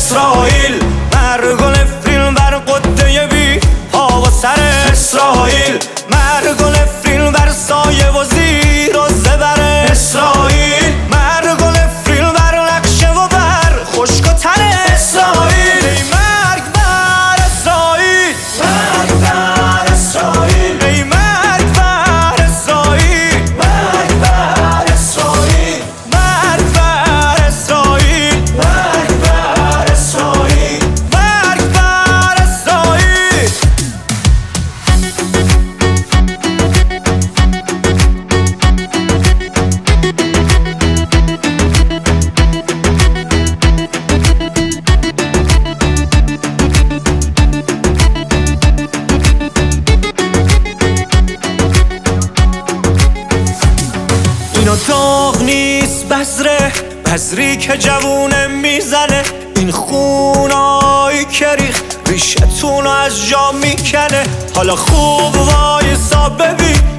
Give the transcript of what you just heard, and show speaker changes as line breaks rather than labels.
اسرائیل، مرگ و نفرین بر قده بی پا و سر اسرائیل، مرگ و نفرین بر سایه و زیر و زبر اسرائیل، مرگ و نفرین بر نقشه و بر خشک و تر اسرائیل. ای مرگ بر اسرائیل، مرگ بر اسرائیل، ای مرگ بر اسرائیل، مرگ بر اسرائیل، مرگ بر اسرائیل، مرگ بر اسرائیل، مرگ بر اسرائیل. اینا داغ نیست بذره، بذری که جوونه میزنه، این خونایی که ریخت ریشتونو از جا میکنه. حالا خوب وایسا ببین